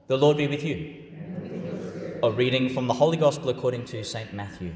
The Lord be with you. A reading from the Holy Gospel according to St. Matthew.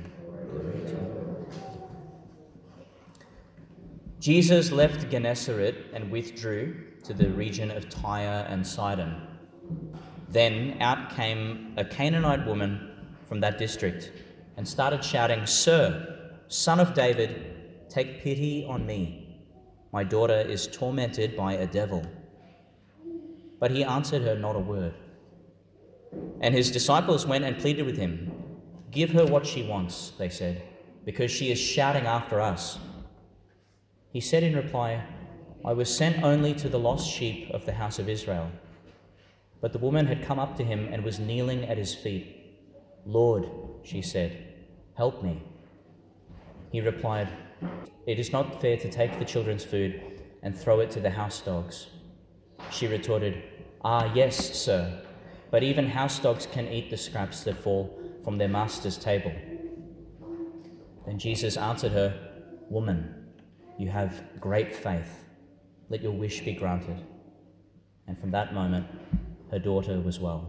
Jesus left Gennesaret and withdrew to the region of Tyre and Sidon. Then out came a Canaanite woman from that district and started shouting, "Sir, Son of David, take pity on me. My daughter is tormented by a devil." But he answered her not a word. And his disciples went and pleaded with him. "Give her what she wants," they said, "because she is shouting after us." He said in reply, "I was sent only to the lost sheep of the house of Israel." But the woman had come up to him and was kneeling at his feet. "Lord," she said, "help me." He replied, "It is not fair to take the children's food and throw it to the house dogs." She retorted, "Ah, yes, sir, but even house dogs can eat the scraps that fall from their master's table." Then Jesus answered her, "Woman, you have great faith. Let your wish be granted." And from that moment, her daughter was well.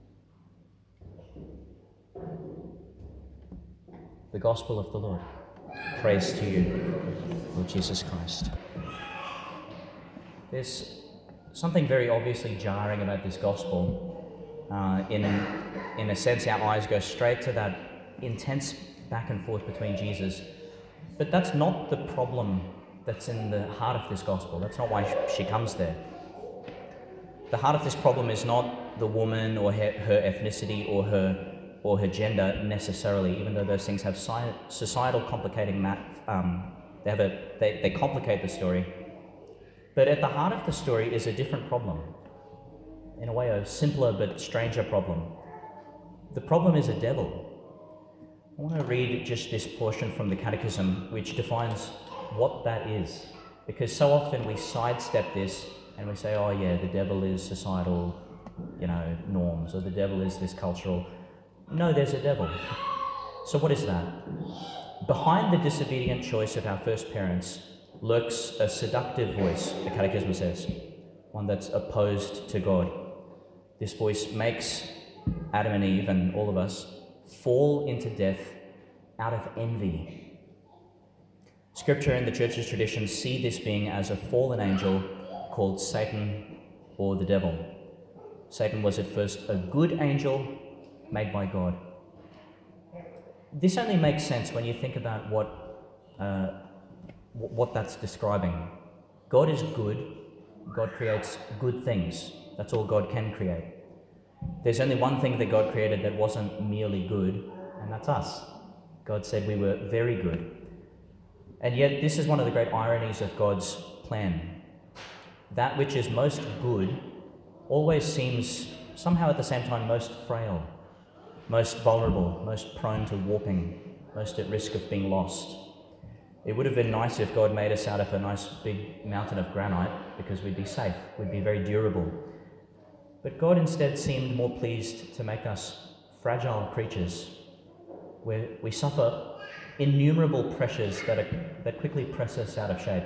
The Gospel of the Lord. Praise to you, Lord Jesus Christ. There's something very obviously jarring about this Gospel. In a sense, our eyes go straight to that intense back and forth between Jesus. But that's not the problem that's in the heart of this Gospel. That's not why she comes there. The heart of this problem is not the woman or her ethnicity or her gender necessarily, even though those things have societal complicating they complicate the story. But at the heart of the story is a different problem. In a way, a simpler but stranger problem. The problem is a devil. I want to read just this portion from the Catechism which defines what that is. Because so often we sidestep this and we say, oh yeah, the devil is societal, norms, or the devil is this cultural. No, there's a devil. So what is that? Behind the disobedient choice of our first parents lurks a seductive voice, the Catechism says, one that's opposed to God. This voice makes Adam and Eve and all of us fall into death out of envy. Scripture and the Church's tradition see this being as a fallen angel called Satan or the devil. Satan was at first a good angel made by God. This only makes sense when you think about what that's describing. God is good. God creates good things. That's all God can create. There's only one thing that God created that wasn't merely good, and that's us. God said we were very good. And yet this is one of the great ironies of God's plan. That which is most good always seems somehow at the same time most frail, most vulnerable, most prone to warping, most at risk of being lost. It would have been nice if God made us out of a nice big mountain of granite because we'd be safe, we'd be very durable. But God instead seemed more pleased to make us fragile creatures where we suffer innumerable pressures that quickly press us out of shape.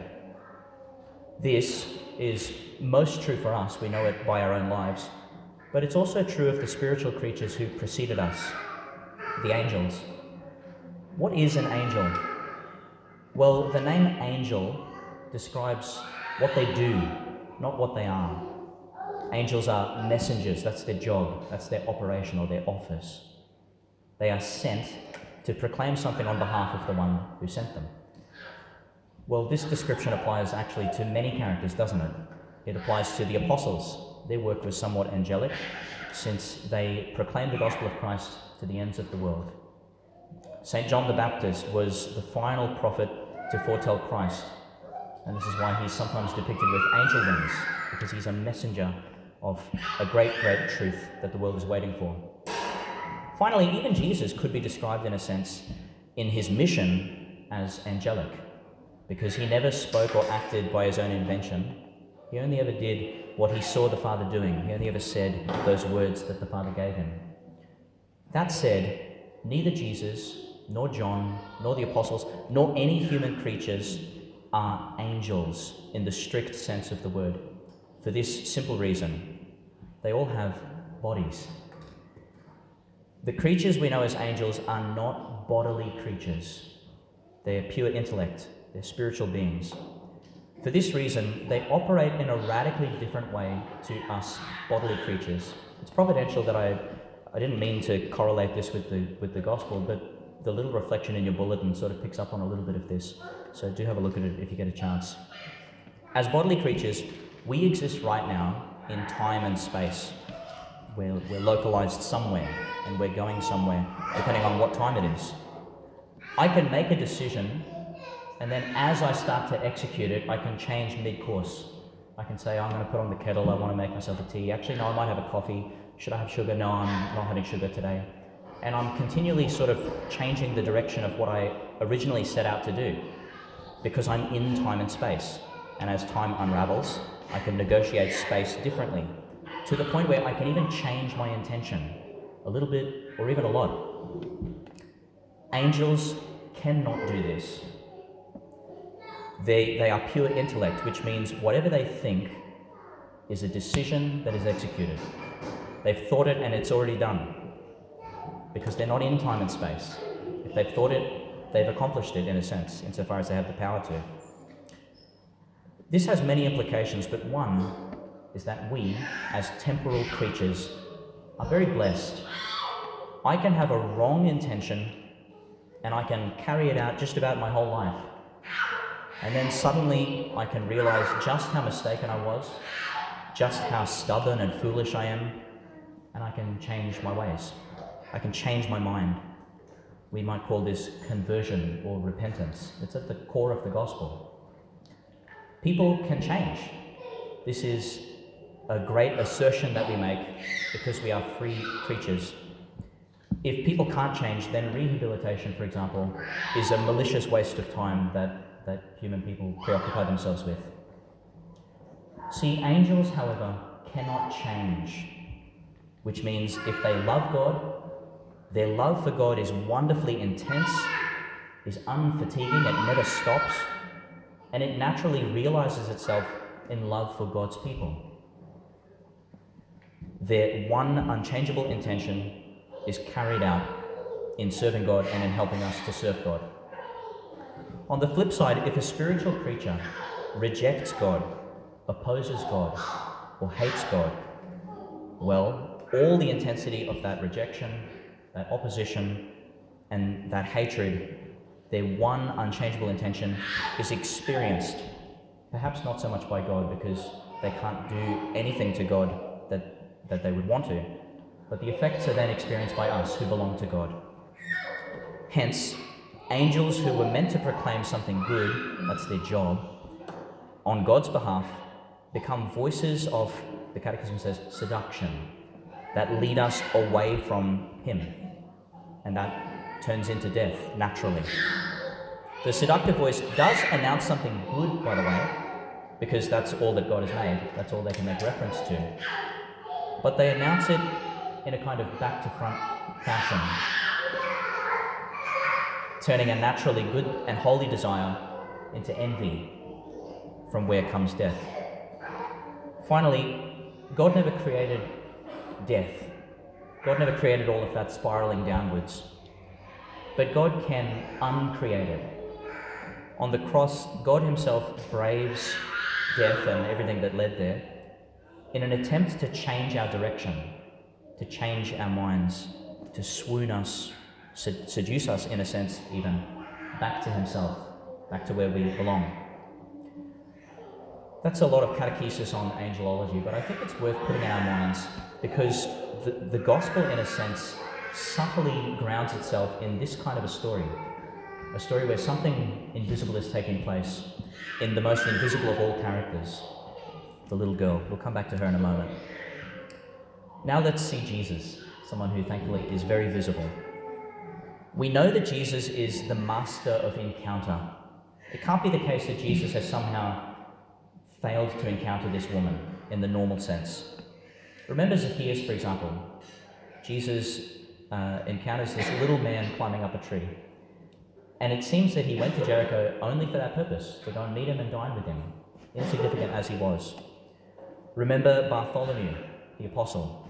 This is most true for us, we know it by our own lives, but it's also true of the spiritual creatures who preceded us, the angels. What is an angel? Well, the name angel describes what they do, not what they are. Angels are messengers, that's their job, that's their operation or their office. They are sent to proclaim something on behalf of the one who sent them. Well, this description applies actually to many characters, doesn't it? It applies to the apostles. Their work was somewhat angelic, since they proclaimed the gospel of Christ to the ends of the world. St. John the Baptist was the final prophet to foretell Christ, and this is why he's sometimes depicted with angel wings, because he's a messenger of a great, great truth that the world is waiting for. Finally, even Jesus could be described in a sense in his mission as angelic, because he never spoke or acted by his own invention. He only ever did what he saw the Father doing. He only ever said those words that the Father gave him. That said, neither Jesus, nor John, nor the apostles, nor any human creatures are angels in the strict sense of the word. For this simple reason, they all have bodies. The creatures we know as angels are not bodily creatures. They're pure intellect. They're spiritual beings. For this reason, they operate in a radically different way to us bodily creatures. It's providential that I didn't mean to correlate this with the gospel, but the little reflection in your bulletin sort of picks up on a little bit of this. So do have a look at it if you get a chance. As bodily creatures, we exist right now in time and space. We're localized somewhere, and we're going somewhere, depending on what time it is. I can make a decision, and then as I start to execute it, I can change mid-course. I can say, I'm going to put on the kettle, I want to make myself a tea. Actually, no, I might have a coffee. Should I have sugar? No, I'm not having sugar today. And I'm continually sort of changing the direction of what I originally set out to do, because I'm in time and space. And as time unravels, I can negotiate space differently, to the point where I can even change my intention a little bit or even a lot. Angels cannot do this. They are pure intellect, which means whatever they think is a decision that is executed. They've thought it and it's already done, because they're not in time and space. If they've thought it, they've accomplished it in a sense, insofar as they have the power to. This has many implications, but one is that we, as temporal creatures, are very blessed. I can have a wrong intention and I can carry it out just about my whole life. And then suddenly I can realize just how mistaken I was, just how stubborn and foolish I am, and I can change my ways. I can change my mind. We might call this conversion or repentance. It's at the core of the gospel. People can change. This is a great assertion that we make because we are free creatures. If people can't change, then rehabilitation, for example, is a malicious waste of time that human people preoccupy themselves with. See, angels, however, cannot change, which means if they love God, their love for God is wonderfully intense, is unfatiguing, it never stops, and it naturally realizes itself in love for God's people. Their one unchangeable intention is carried out in serving God and in helping us to serve God. On the flip side, if a spiritual creature rejects God, opposes God, or hates God, well, all the intensity of that rejection, that opposition, and that hatred, their one unchangeable intention, is experienced, perhaps not so much by God because they can't do anything to God that they would want to, but the effects are then experienced by us who belong to God. Hence, angels who were meant to proclaim something good, that's their job, on God's behalf, become voices of, the Catechism says, seduction, that lead us away from Him, and that turns into death naturally. The seductive voice does announce something good, by the way, because that's all that God has made, that's all they can make reference to. But they announce it in a kind of back-to-front fashion, turning a naturally good and holy desire into envy, from where comes death. Finally, God never created death. God never created all of that spiraling downwards. But God can uncreate it. On the cross, God Himself braves death and everything that led there in an attempt to change our direction, to change our minds, to swoon us, seduce us in a sense even, back to Himself, back to where we belong. That's a lot of catechesis on angelology, but I think it's worth putting in our minds because the gospel, in a sense, subtly grounds itself in this kind of a story where something invisible is taking place in the most invisible of all characters, the little girl. We'll come back to her in a moment. Now let's see Jesus, someone who thankfully is very visible. We know that Jesus is the master of encounter. It can't be the case that Jesus has somehow failed to encounter this woman in the normal sense. Remember Zacchaeus, for example. Jesus encounters this little man climbing up a tree. And it seems that he went to Jericho only for that purpose, to go and meet him and dine with him, insignificant as he was. Remember Bartholomew, the apostle.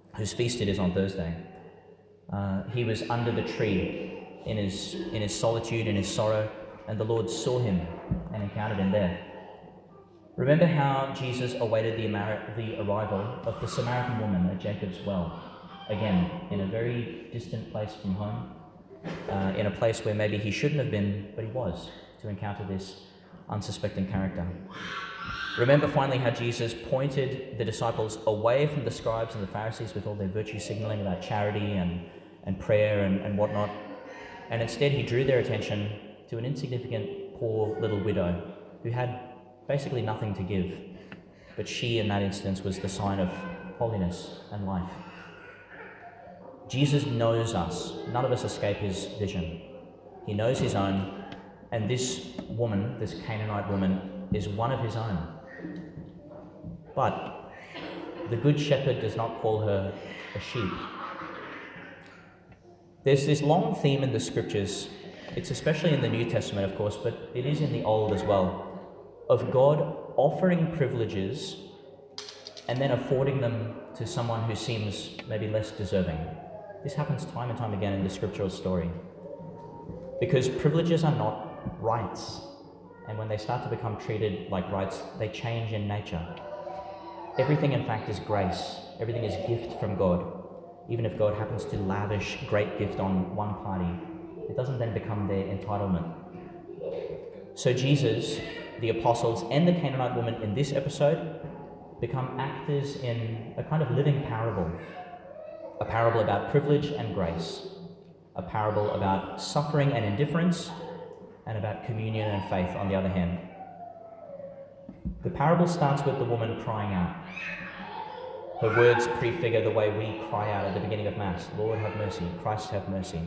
whose feast it is on Thursday. He was under the tree in his solitude, in his sorrow, and the Lord saw him and encountered him there. Remember how Jesus awaited the arrival of the Samaritan woman at Jacob's well, again, in a very distant place from home, in a place where maybe he shouldn't have been, but he was, to encounter this unsuspecting character. Remember finally how Jesus pointed the disciples away from the scribes and the Pharisees with all their virtue signaling about charity and prayer and whatnot, and instead he drew their attention to an insignificant, poor little widow who had basically nothing to give, but she in that instance was the sign of holiness and life. Jesus knows us. None of us escape his vision. He knows his own, and this woman, this Canaanite woman, is one of his own. But the Good Shepherd does not call her a sheep. There's this long theme in the scriptures, it's especially in the New Testament, of course, but it is in the Old as well, of God offering privileges and then affording them to someone who seems maybe less deserving. This happens time and time again in the scriptural story. Because privileges are not rights, and when they start to become treated like rights, they change in nature. Everything, in fact, is grace. Everything is gift from God. Even if God happens to lavish great gift on one party, it doesn't then become their entitlement. So Jesus, the apostles, and the Canaanite woman in this episode become actors in a kind of living parable. A parable about privilege and grace. A parable about suffering and indifference, and about communion and faith on the other hand. The parable starts with the woman crying out. Her words prefigure the way we cry out at the beginning of Mass. Lord, have mercy. Christ, have mercy.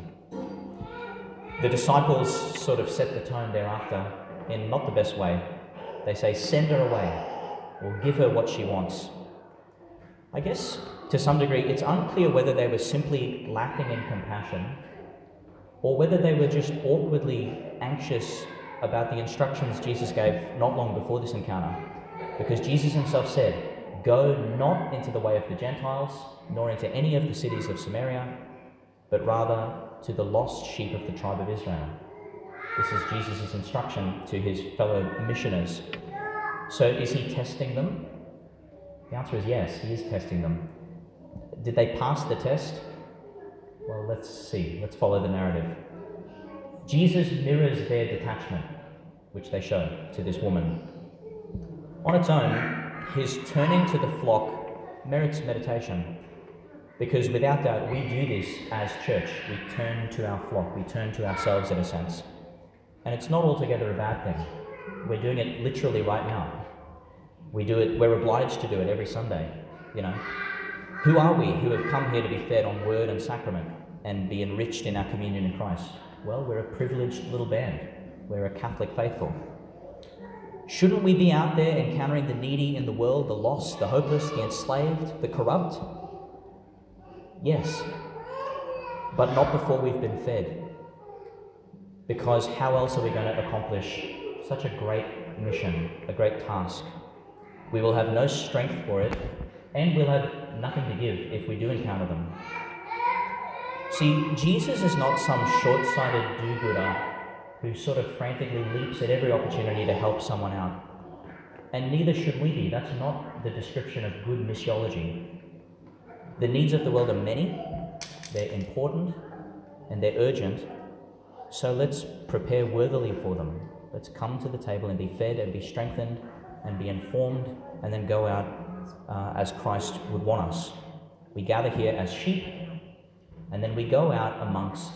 The disciples sort of set the tone thereafter in not the best way. They say, send her away, or give her what she wants. I guess, to some degree, it's unclear whether they were simply lacking in compassion, or whether they were just awkwardly anxious about the instructions Jesus gave not long before this encounter. Because Jesus himself said, go not into the way of the Gentiles, nor into any of the cities of Samaria, but rather to the lost sheep of the tribe of Israel. This is Jesus' instruction to his fellow missioners. So is he testing them? The answer is yes, he is testing them. Did they pass the test? Well, let's see. Let's follow the narrative. Jesus mirrors their detachment, which they show to this woman. On its own, his turning to the flock merits meditation, because without doubt we do this as church. We turn to our flock, we turn to ourselves in a sense. And it's not altogether a bad thing. We're doing it literally right now. We do it, we're obliged to do it every Sunday, you know. Who are we who have come here to be fed on word and sacrament and be enriched in our communion in Christ? Well, we're a privileged little band. We're a Catholic faithful. Shouldn't we be out there encountering the needy in the world, the lost, the hopeless, the enslaved, the corrupt? Yes, but not before we've been fed. Because how else are we going to accomplish such a great mission, a great task? We will have no strength for it, and we'll have nothing to give if we do encounter them. See, Jesus is not some short-sighted do-gooder who sort of frantically leaps at every opportunity to help someone out. And neither should we be. That's not the description of good missiology. The needs of the world are many, they're important, and they're urgent. So let's prepare worthily for them. Let's come to the table and be fed and be strengthened and be informed, and then go out as Christ would want us. We gather here as sheep, and then we go out amongst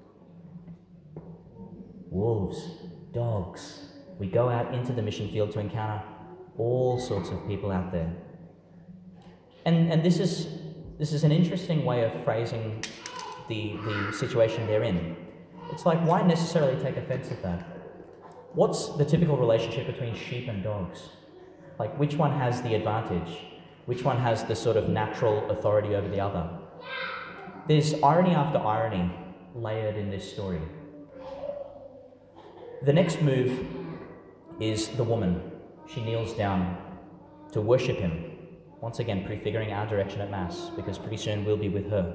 wolves, dogs. We go out into the mission field to encounter all sorts of people out there. And this is an interesting way of phrasing the situation they're in. It's like, why necessarily take offense at that? What's the typical relationship between sheep and dogs? Like, which one has the advantage? Which one has the sort of natural authority over the other? There's irony after irony layered in this story. The next move is the woman. She kneels down to worship him. once again prefiguring our direction at Mass, because pretty soon we'll be with her.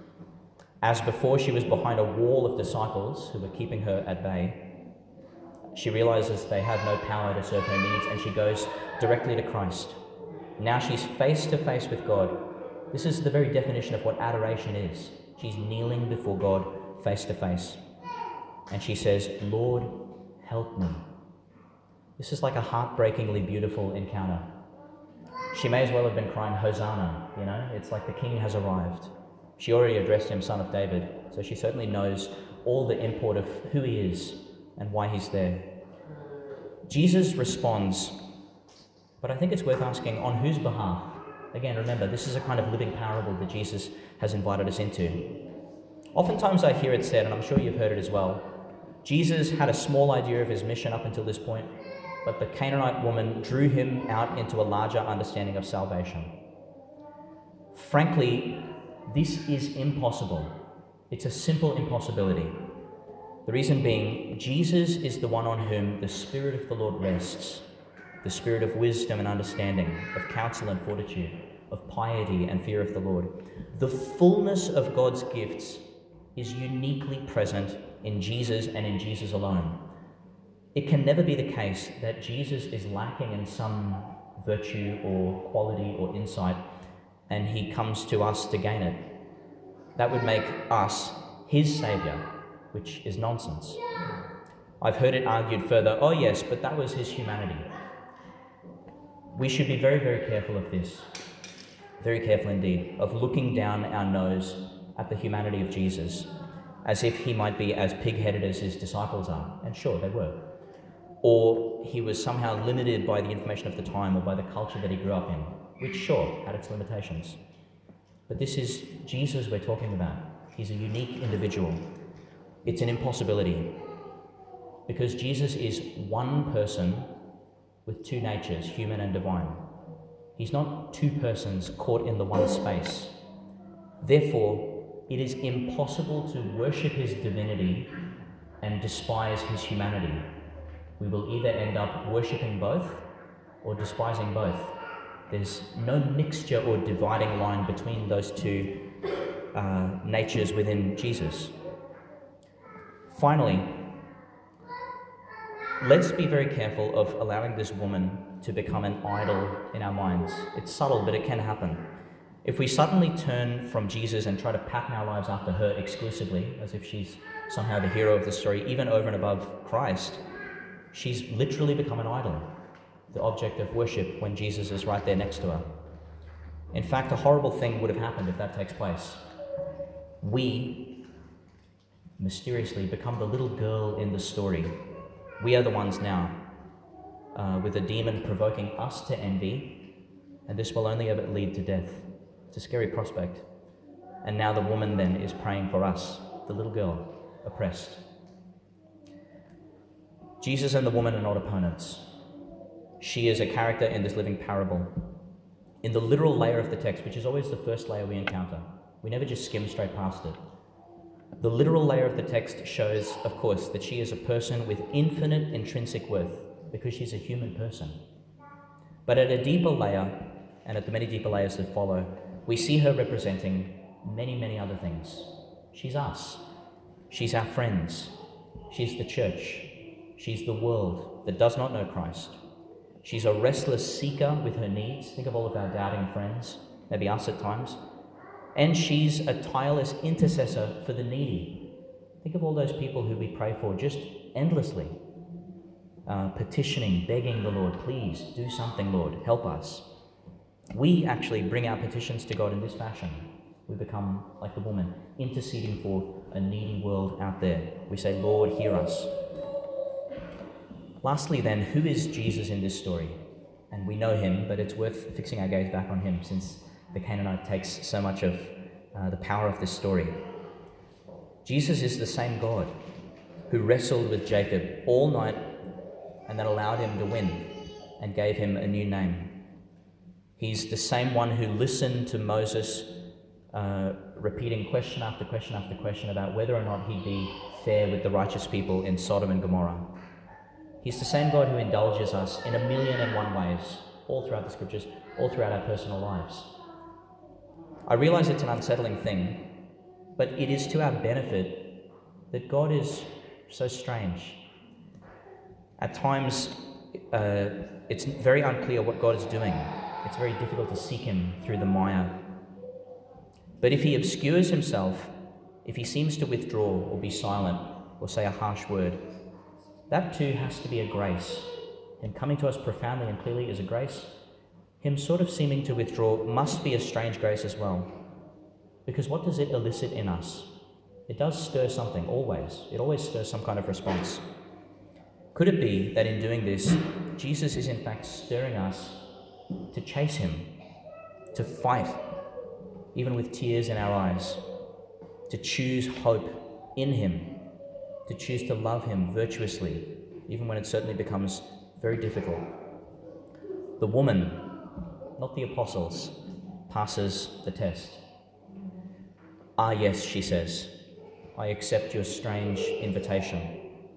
As before she was behind a wall of disciples who were keeping her at bay, she realizes they have no power to serve her needs, and she goes directly to Christ. Now she's face to face with God. This is the very definition of what adoration is. She's kneeling before God face to face. And she says, "Lord, help me." This is like a heartbreakingly beautiful encounter. She may as well have been crying, "Hosanna," It's like the king has arrived. She already addressed him Son of David, so she certainly knows all the import of who he is and why he's there. Jesus responds, but I think it's worth asking, on whose behalf? Again, remember, this is a kind of living parable that Jesus has invited us into. Oftentimes I hear it said, and I'm sure you've heard it as well, Jesus had a small idea of his mission up until this point, but the Canaanite woman drew him out into a larger understanding of salvation. Frankly, this is impossible. It's a simple impossibility. The reason being, Jesus is the one on whom the Spirit of the Lord rests, the spirit of wisdom and understanding, of counsel and fortitude, of piety and fear of the Lord. The fullness of God's gifts is uniquely present in Jesus and in Jesus alone. It can never be the case that Jesus is lacking in some virtue or quality or insight, and he comes to us to gain it. That would make us his saviour, which is nonsense. I've heard it argued further, oh yes, but that was his humanity. We should be very, very careful of this, very careful indeed, of looking down our nose at the humanity of Jesus as if he might be as pig-headed as his disciples are, and sure, they were. Or he was somehow limited by the information of the time or by the culture that he grew up in, which sure, had its limitations. But this is Jesus we're talking about. He's a unique individual. It's an impossibility, because Jesus is one person with two natures, human and divine. He's not two persons caught in the one space. Therefore, it is impossible to worship his divinity and despise his humanity. We will either end up worshipping both or despising both. There's no mixture or dividing line between those two natures within Jesus. Finally, let's be very careful of allowing this woman to become an idol in our minds. It's subtle, but it can happen. If we suddenly turn from Jesus and try to pattern our lives after her exclusively, as if she's somehow the hero of the story, even over and above Christ, she's literally become an idol, the object of worship, when Jesus is right there next to her. In fact, a horrible thing would have happened if that takes place. We, mysteriously, become the little girl in the story. We are the ones now, with a demon provoking us to envy, and this will only ever lead to death. It's a scary prospect. And now the woman then is praying for us, the little girl, oppressed. Jesus and the woman are not opponents. She is a character in this living parable. In the literal layer of the text, which is always the first layer we encounter, we never just skim straight past it. The literal layer of the text shows, of course, that she is a person with infinite intrinsic worth, because she's a human person. But at a deeper layer, and at the many deeper layers that follow, we see her representing many, many other things. She's us. She's our friends. She's the church. She's the world that does not know Christ. She's a restless seeker with her needs. Think of all of our doubting friends, maybe us at times. And she's a tireless intercessor for the needy. Think of all those people who we pray for just endlessly, petitioning, begging the Lord, please do something, Lord, help us. We actually bring our petitions to God in this fashion. We become like the woman, interceding for a needy world out there. We say, Lord, hear us. Lastly then, who is Jesus in this story? And we know him, but it's worth fixing our gaze back on him, since the Canaanite takes so much of the power of this story. Jesus is the same God who wrestled with Jacob all night and then allowed him to win and gave him a new name. He's the same one who listened to Moses repeating question after question after question about whether or not he'd be fair with the righteous people in Sodom and Gomorrah. He's the same God who indulges us in 1,000,001 ways, all throughout the scriptures, all throughout our personal lives. I realize it's an unsettling thing, but it is to our benefit that God is so strange. At times, it's very unclear what God is doing. It's very difficult to seek him through the mire. But if he obscures himself, if he seems to withdraw or be silent or say a harsh word, that too has to be a grace. Him coming to us profoundly and clearly is a grace. Him sort of seeming to withdraw must be a strange grace as well. Because what does it elicit in us? It does stir something, always. It always stirs some kind of response. Could it be that in doing this, Jesus is in fact stirring us to chase him, to fight, even with tears in our eyes, to choose hope in him, to choose to love him virtuously, even when it certainly becomes very difficult? The woman, not the apostles, passes the test. "Ah, yes," she says, "I accept your strange invitation."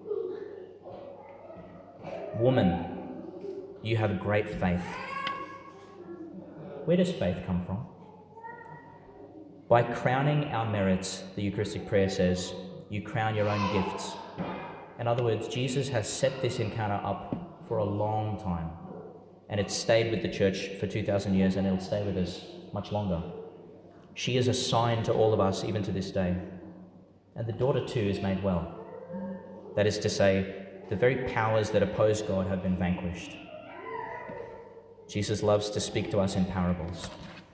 "Woman, you have great faith." Where does faith come from? By crowning our merits, the Eucharistic prayer says, you crown your own gifts. In other words, Jesus has set this encounter up for a long time, and it's stayed with the church for 2,000 years, and it'll stay with us much longer. She is a sign to all of us, even to this day. And the daughter too is made well. That is to say, the very powers that oppose God have been vanquished. Jesus loves to speak to us in parables.